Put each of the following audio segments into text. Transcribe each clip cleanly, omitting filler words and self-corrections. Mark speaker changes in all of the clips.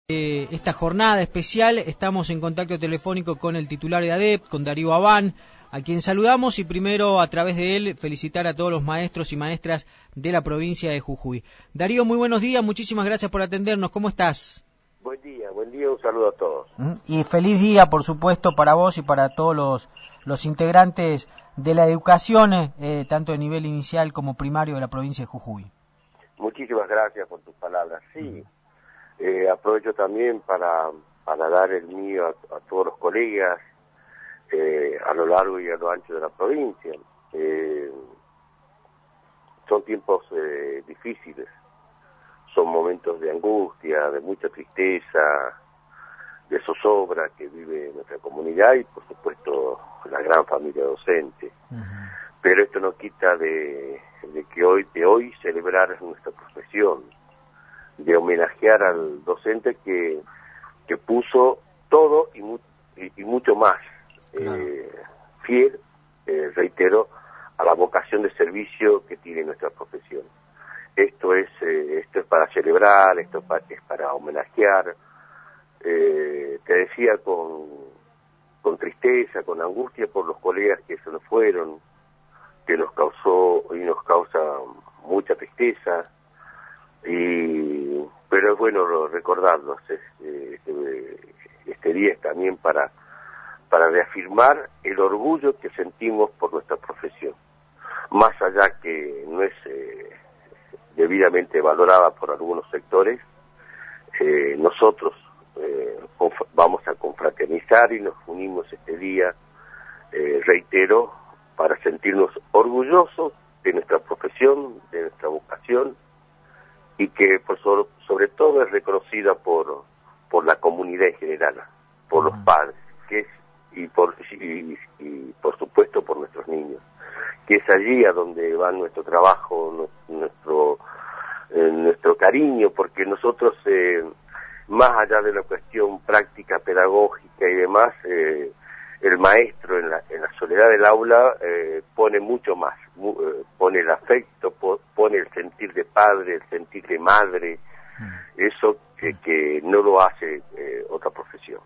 Speaker 1: Esta jornada especial estamos en contacto telefónico con el titular de ADEP, con Darío Abán, a quien saludamos y primero a través de él felicitar a todos los maestros y maestras de la provincia de Jujuy. Darío, muy buenos días, muchísimas gracias por atendernos, ¿cómo estás?
Speaker 2: Buen día, un saludo a todos.
Speaker 1: Y feliz día, por supuesto, para vos y para todos los integrantes de la educación, tanto de nivel inicial como primario de la provincia de Jujuy.
Speaker 2: Muchísimas gracias por tus palabras. Sí, aprovecho también para dar el mío a todos los colegas a lo largo y a lo ancho de la provincia. Son tiempos difíciles, son momentos de angustia, de mucha tristeza, de zozobra que vive nuestra comunidad y por supuesto la gran familia docente. Pero esto no quita de que hoy celebrar nuestra profesión, de homenajear al docente que puso todo y mucho más, fiel, reitero, a la vocación de servicio que tiene nuestra profesión. Esto es para celebrar, es para homenajear. Te decía con tristeza, con angustia por los colegas que se nos fueron, que nos causó y nos causa mucha tristeza, pero es bueno recordarlos. Este día es también para reafirmar el orgullo que sentimos por nuestra profesión, más allá que no es debidamente valorada por algunos sectores. Nosotros vamos a confraternizar y nos unimos este día, reitero, para sentirnos orgullosos de nuestra profesión, de nuestra vocación, y que sobre todo es reconocida por la comunidad en general, por los padres, y por supuesto por nuestros niños, que es allí a donde va nuestro trabajo, nuestro cariño, porque nosotros, más allá de la cuestión práctica, pedagógica y demás, el maestro en la soledad del aula pone mucho más, pone el afecto, pone el sentir de padre, el sentir de madre, eso que no lo hace otra profesión.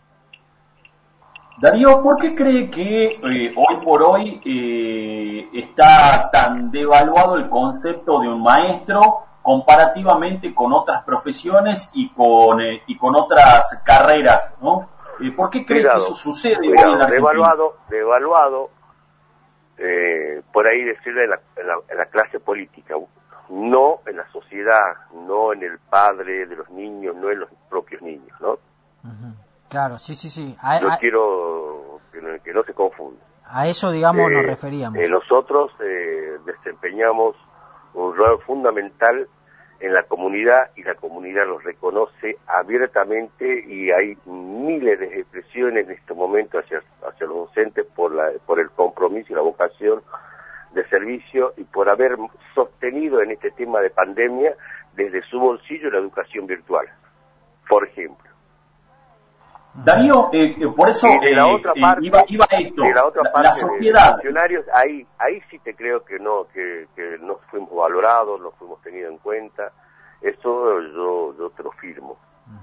Speaker 3: Darío, ¿por qué cree que hoy por hoy está tan devaluado el concepto de un maestro comparativamente con otras profesiones y con otras carreras, ¿no? ¿Por qué cree que eso sucede hoy en la Argentina?
Speaker 2: Devaluado, por ahí decirle en la clase política, no en la sociedad, no en el padre de los niños, no en los propios niños, ¿no?
Speaker 1: Claro, sí.
Speaker 2: Yo quiero que no se confunda.
Speaker 1: A eso, digamos, nos referíamos.
Speaker 2: Nosotros desempeñamos un rol fundamental en la comunidad y la comunidad los reconoce abiertamente, y hay miles de expresiones en este momento hacia los docentes por el compromiso y la vocación de servicio y por haber sostenido en este tema de pandemia desde su bolsillo la educación virtual, por ejemplo.
Speaker 3: Darío, por eso
Speaker 2: de la otra parte,
Speaker 3: iba esto,
Speaker 2: de la otra parte
Speaker 3: la sociedad.
Speaker 2: De los funcionarios, ahí sí te creo que no fuimos valorados, no fuimos tenidos en cuenta. Eso yo te lo firmo.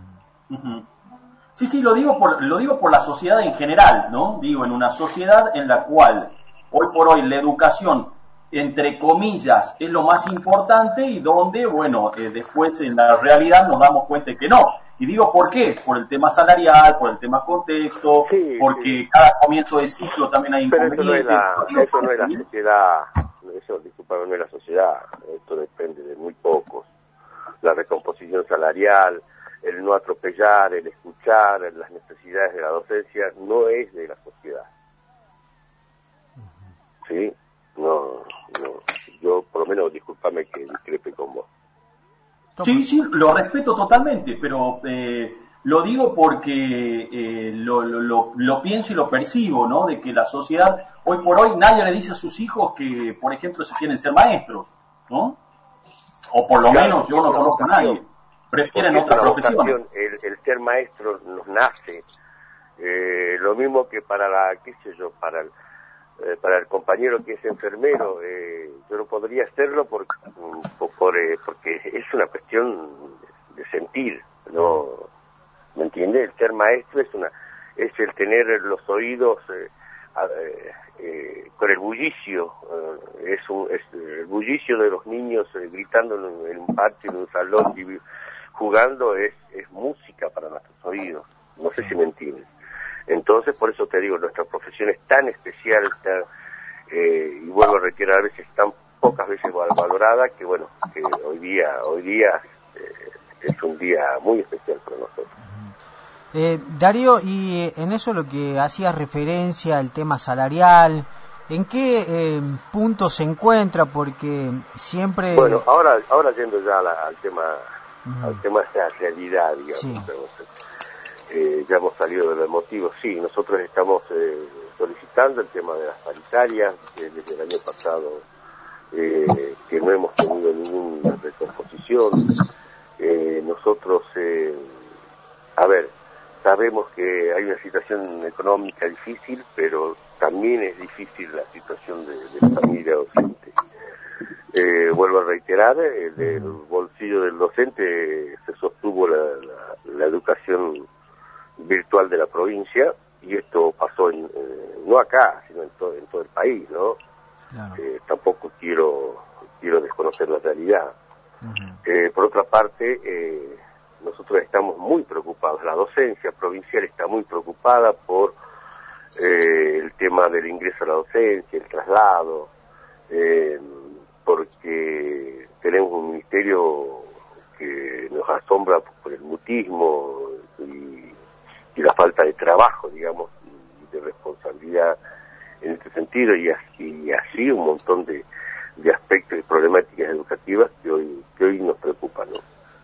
Speaker 3: Sí, lo digo por la sociedad en general, ¿no? Digo, en una sociedad en la cual hoy por hoy la educación, entre comillas, es lo más importante, y donde, bueno, después en la realidad nos damos cuenta que no. Y digo, ¿por qué? Por el tema salarial, por el tema contexto, porque cada comienzo de ciclo también hay inconvenientes.
Speaker 2: Pero eso no es la sociedad, disculpame, no es la sociedad, esto depende de muy pocos. La recomposición salarial, el no atropellar, el escuchar las necesidades de la docencia, no es de la sociedad. ¿Sí? No, yo por lo menos, discúlpame que discrepe con vos.
Speaker 3: Sí, lo respeto totalmente, pero lo digo porque lo pienso y lo percibo, ¿no? De que la sociedad, hoy por hoy, nadie le dice a sus hijos que, por ejemplo, si quieren ser maestros, ¿no? O por lo menos yo no conozco a nadie. Prefieren otra profesión.
Speaker 2: El ser maestro nos nace. Lo mismo que para el compañero que es enfermero, yo no podría hacerlo porque es una cuestión de sentir, no ¿entiendes? El ser maestro es el tener los oídos con el bullicio, es el bullicio de los niños gritando en un patio, en un salón, jugando, es música para nuestros oídos. No sé si me entiendes. Entonces, por eso te digo, nuestra profesión es tan especial, y vuelvo a reiterar, a veces tan pocas veces valorada, que bueno, que hoy día es un día muy especial para nosotros.
Speaker 1: Darío, y en eso lo que hacías referencia, el tema salarial, ¿en qué punto se encuentra? Porque siempre...
Speaker 2: Bueno, ahora yendo ya al tema de la realidad, digamos, sí. Ya hemos salido de lo emotivo. Sí, nosotros estamos solicitando el tema de las paritarias, desde el año pasado que no hemos tenido ninguna recomposición. Nosotros, sabemos que hay una situación económica difícil, pero también es difícil la situación de la familia docente. Vuelvo a reiterar, del bolsillo del docente se sostuvo la educación virtual de la provincia, y esto pasó no acá, sino en todo el país, ¿no? Claro. Tampoco quiero desconocer la realidad. Por otra parte, nosotros estamos muy preocupados, la docencia provincial está muy preocupada por el tema del ingreso a la docencia, el traslado, porque tenemos un ministerio que nos asombra por el mutismo y la falta de trabajo, digamos, y de responsabilidad en este sentido, y así un montón de aspectos y problemáticas educativas que hoy nos preocupan, ¿no?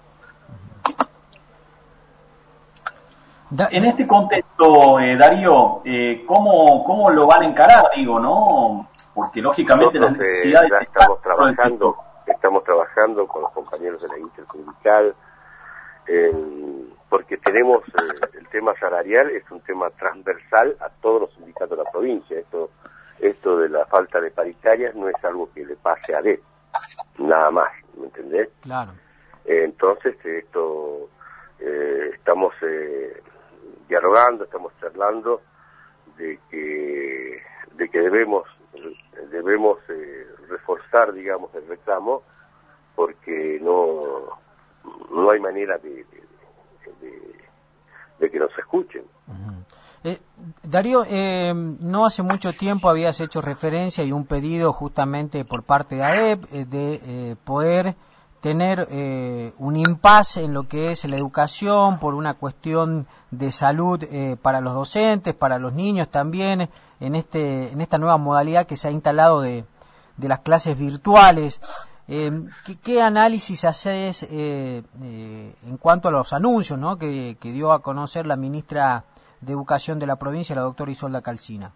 Speaker 3: En este contexto, Darío, ¿cómo lo van a encarar, digo, no? Porque lógicamente las necesidades...
Speaker 2: Ya estamos trabajando con los compañeros de la intersindical, porque tenemos el tema salarial, es un tema transversal a todos los sindicatos de la provincia. Esto de la falta de paritarias no es algo que le pase a ADEP, nada más, ¿me entendés?
Speaker 1: Claro.
Speaker 2: Entonces, estamos dialogando, estamos charlando de que debemos reforzar, digamos, el reclamo, porque no hay manera de que nos escuchen.
Speaker 1: Darío, no hace mucho tiempo habías hecho referencia y un pedido justamente por parte de ADEP de poder tener un impasse en lo que es la educación por una cuestión de salud para los docentes, para los niños también, en esta nueva modalidad que se ha instalado de las clases virtuales. ¿Qué análisis haces en cuanto a los anuncios, ¿no? que dio a conocer la ministra de Educación de la provincia, la doctora Isolda Calcina?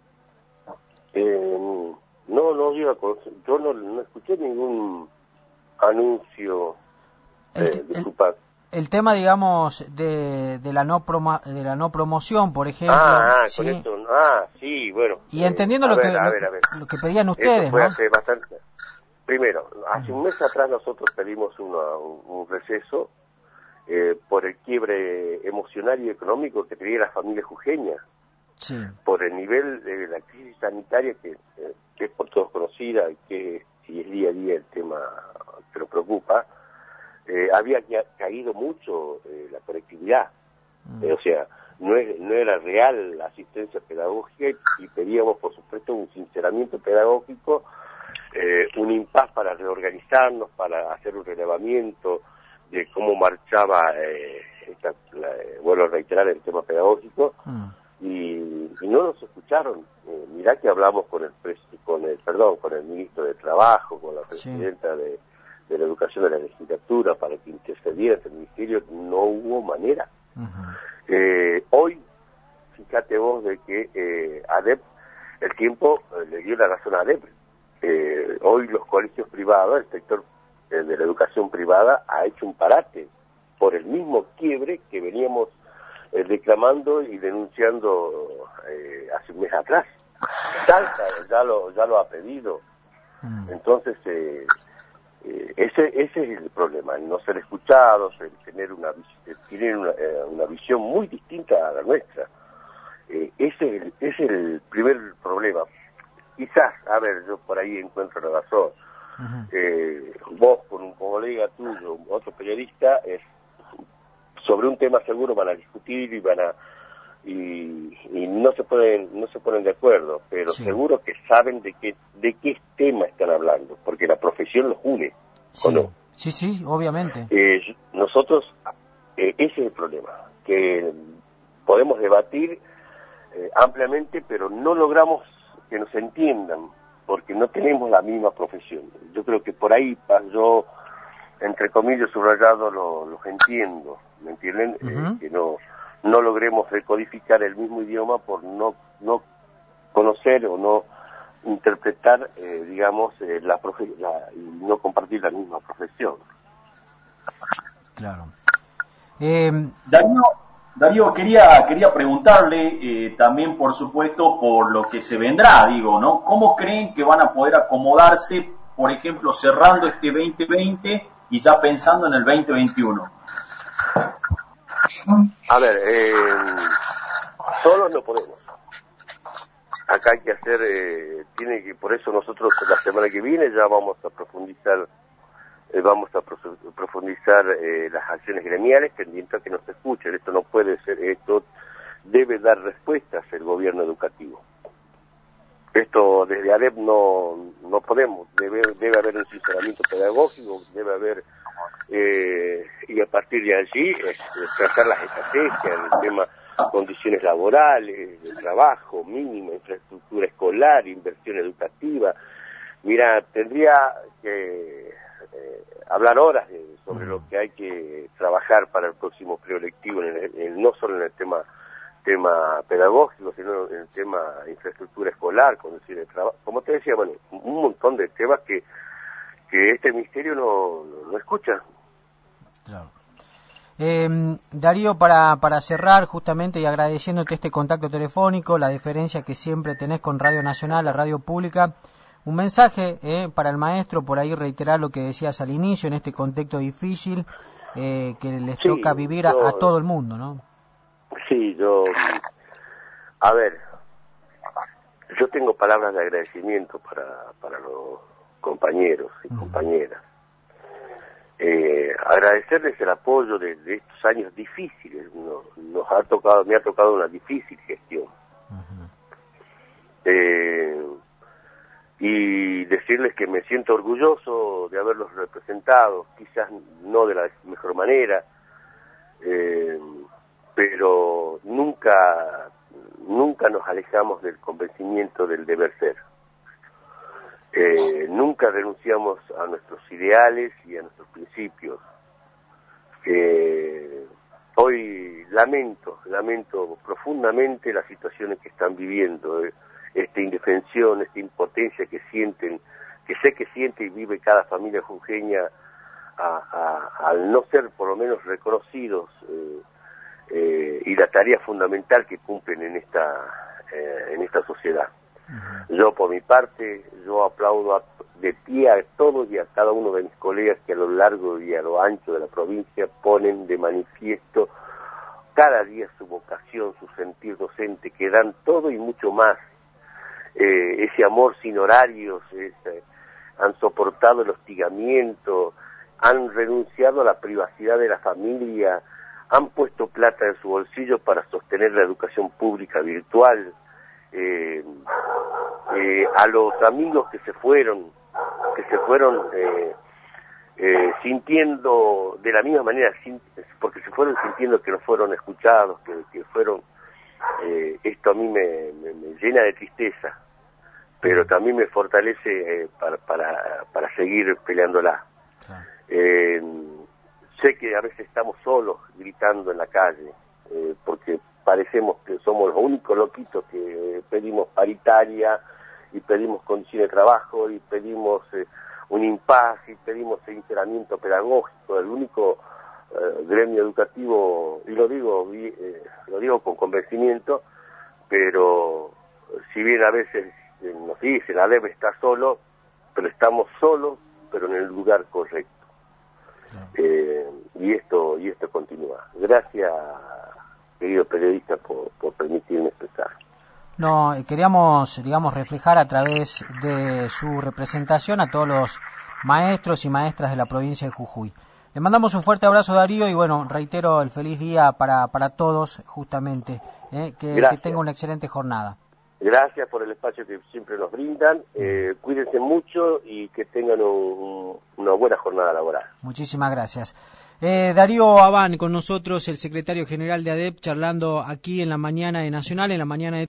Speaker 2: No dio a conocer, yo no escuché ningún anuncio. Disculpa.
Speaker 1: El tema, digamos, de la no promoción, por ejemplo.
Speaker 2: ¿sí? Con esto, sí, bueno.
Speaker 1: Y entendiendo lo que pedían ustedes,
Speaker 2: eso fue,
Speaker 1: ¿no?
Speaker 2: Hace bastante. Primero, hace un mes atrás nosotros pedimos un receso por el quiebre emocional y económico que tenía la familia jujeña,
Speaker 1: sí,
Speaker 2: por el nivel de la crisis sanitaria que es por todos conocida y que si es día a día el tema que nos preocupa. Había caído mucho la conectividad, o sea, no era real la asistencia pedagógica, y pedíamos, por supuesto, un sinceramiento pedagógico, un impasse para reorganizarnos, para hacer un relevamiento de cómo marchaba, vuelvo a reiterar el tema pedagógico, y no nos escucharon. Mirá que hablamos con el ministro de Trabajo, con la presidenta de la Educación de la Legislatura para que intercediera el ministerio, no hubo manera. Hoy, fíjate vos de que ADEP, el tiempo le dio la razón a ADEP. Hoy los colegios privados, el sector de la educación privada, ha hecho un parate por el mismo quiebre que veníamos reclamando y denunciando hace un mes atrás. Salta ya lo ha pedido. Entonces, Ese es el problema, el no ser escuchados, el tener una visión muy distinta a la nuestra. Ese es el primer problema. Quizás, a ver, yo por ahí encuentro la razón. Vos con un colega tuyo, otro periodista, sobre un tema seguro van a discutir y no se ponen de acuerdo, pero sí, seguro que saben de qué tema están hablando, porque la profesión los une,
Speaker 1: sí.
Speaker 2: ¿o no?
Speaker 1: Sí, obviamente.
Speaker 2: Nosotros, ese es el problema, que podemos debatir ampliamente, pero no logramos que nos entiendan, porque no tenemos la misma profesión. Yo creo que por ahí, yo, entre comillas, subrayado, los entiendo, ¿me entienden? Que no logremos recodificar el mismo idioma por no conocer o no interpretar, digamos, y no compartir la misma profesión.
Speaker 1: Claro.
Speaker 3: Darío, quería preguntarle también, por supuesto, por lo que se vendrá, digo, ¿no? ¿Cómo creen que van a poder acomodarse, por ejemplo, cerrando este 2020 y ya pensando en el 2021?
Speaker 2: A ver, solos no podemos. Acá hay que hacer, por eso nosotros la semana que viene ya vamos a profundizar las acciones gremiales pendientes a que nos escuchen. Esto no puede ser, esto debe dar respuestas el gobierno educativo. Esto desde ADEP no podemos, debe haber un sinceramiento pedagógico, debe haber, y a partir de allí trazar las estrategias, el tema condiciones laborales, de trabajo mínimo, infraestructura escolar, inversión educativa. Mira, tendría que hablar horas sobre lo que hay que trabajar para el próximo preelectivo, no solo en el tema pedagógico, sino en el tema infraestructura escolar, condiciones de trabajo. Como te decía, bueno, un montón de temas que este ministerio no escucha.
Speaker 1: Claro. Darío, para cerrar justamente y agradeciéndote este contacto telefónico, la deferencia que siempre tenés con Radio Nacional, la radio pública, un mensaje para el maestro, por ahí reiterar lo que decías al inicio, en este contexto difícil que les toca vivir a todo el mundo, ¿no?
Speaker 2: Sí, a ver, yo tengo palabras de agradecimiento para los compañeros y compañeras. Agradecerles el apoyo de estos años difíciles. Me ha tocado una difícil gestión. Y decirles que me siento orgulloso de haberlos representado, quizás no de la mejor manera, pero nunca nos alejamos del convencimiento del deber ser. Nunca renunciamos a nuestros ideales y a nuestros principios. Hoy lamento profundamente las situaciones que están viviendo, esta indefensión, esta impotencia que sé que siente y vive cada familia jujeña al no ser por lo menos reconocidos y la tarea fundamental que cumplen en esta sociedad. Yo por mi parte, aplaudo de pie a todos y a cada uno de mis colegas que a lo largo y a lo ancho de la provincia ponen de manifiesto cada día su vocación, su sentir docente, que dan todo y mucho más. Ese amor sin horarios, han soportado el hostigamiento, han renunciado a la privacidad de la familia, han puesto plata en su bolsillo para sostener la educación pública virtual. A los amigos que se fueron sintiendo de la misma manera, porque se fueron sintiendo que no fueron escuchados, que fueron, esto a mí me llena de tristeza, pero también me fortalece para seguir peleándola. Sé que a veces estamos solos gritando en la calle, porque parecemos que somos los únicos loquitos que pedimos paritaria y pedimos condiciones de trabajo y pedimos un impas y pedimos sinceramiento pedagógico. El único gremio educativo, y lo digo con convencimiento, pero si bien a veces nos dice la ADEP está solo, pero estamos solos pero en el lugar correcto. Y esto continúa. Gracias, querido periodista, por permitirme expresar.
Speaker 1: No, queríamos, digamos, reflejar a través de su representación a todos los maestros y maestras de la provincia de Jujuy. Le mandamos un fuerte abrazo, Darío, y bueno, reitero el feliz día para todos, justamente, que tenga una excelente jornada.
Speaker 2: Gracias por el espacio que siempre nos brindan, cuídense mucho y que tengan una buena jornada laboral.
Speaker 1: Muchísimas gracias. Darío Abán con nosotros, el secretario general de ADEP, charlando aquí en la mañana de Nacional, en la mañana de